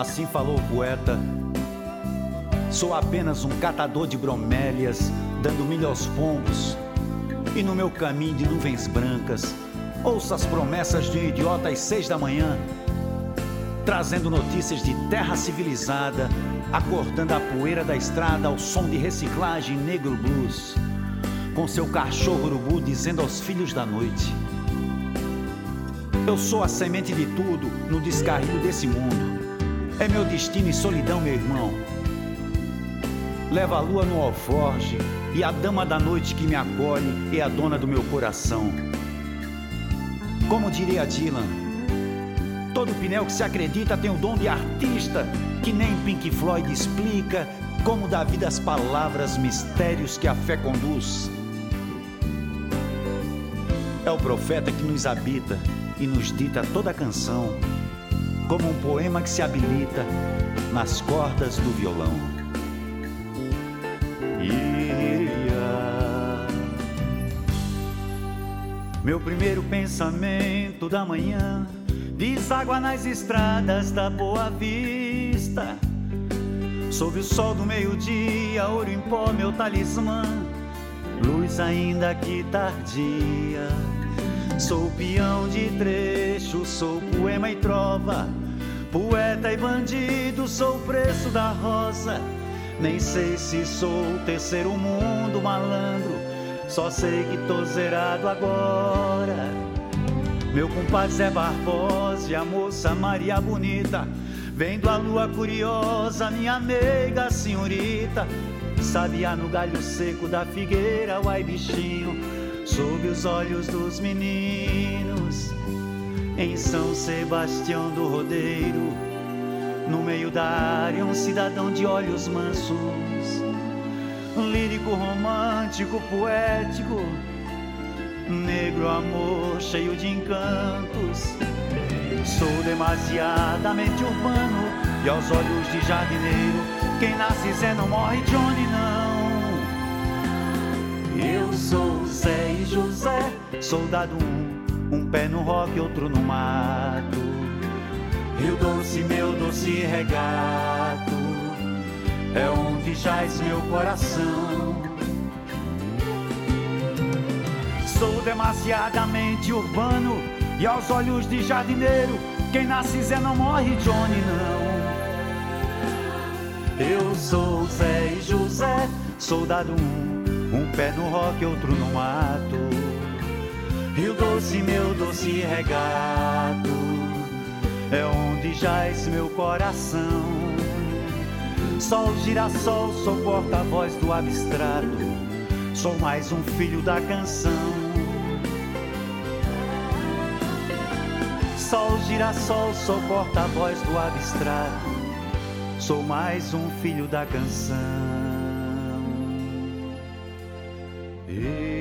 Assim falou o poeta. Sou apenas um catador de bromélias, dando milho aos pombos. E no meu caminho de nuvens brancas, ouço as promessas de um idiota às 6 da manhã, trazendo notícias de terra civilizada, acordando a poeira da estrada ao som de reciclagem negro blues, com seu cachorro urubu dizendo aos filhos da noite: eu sou a semente de tudo no descarrilho desse mundo. É meu destino e solidão, meu irmão. Leva a lua no alforge, e a dama da noite que me acolhe é a dona do meu coração. Como diria Dylan, todo pneu que se acredita tem o dom de artista, que nem Pink Floyd explica como dá vida às palavras, mistérios que a fé conduz. É o profeta que nos habita e nos dita toda a canção, como um poema que se habilita nas cordas do violão. Meu primeiro pensamento da manhã deságua nas estradas da Boa Vista. Sob o sol do meio-dia, ouro em pó, meu talismã, luz ainda que tardia. Sou peão de trecho, sou poema e trova, poeta e bandido, sou o preço da rosa. Nem sei se sou o terceiro mundo, malandro, só sei que tô zerado agora. Meu compadre Zé Barbosa e a moça Maria Bonita, vendo a lua curiosa, minha meiga senhorita, sabiá no galho seco da figueira, uai bichinho, sob os olhos dos meninos, em São Sebastião do Rodeiro, no meio da área um cidadão de olhos mansos, lírico, romântico, poético, negro amor cheio de encantos. Sou demasiadamente urbano e aos olhos de jardineiro, quem nasce Zé não morre Johnny não. Eu sou Zé e José, soldado um pé no rock, outro no mato. Rio Doce, meu doce regato, é onde jaz meu coração. Sou demasiadamente urbano e aos olhos de jardineiro, quem nasce Zé não morre Johnny não. Eu sou Zé e José, soldado um pé no rock, outro no mato. Rio Doce, meu doce regato, é onde jaz meu coração. Sol, girassol, sou porta-voz do abstrato, sou mais um filho da canção. Sol, girassol, sou porta-voz do abstrato, sou mais um filho da canção.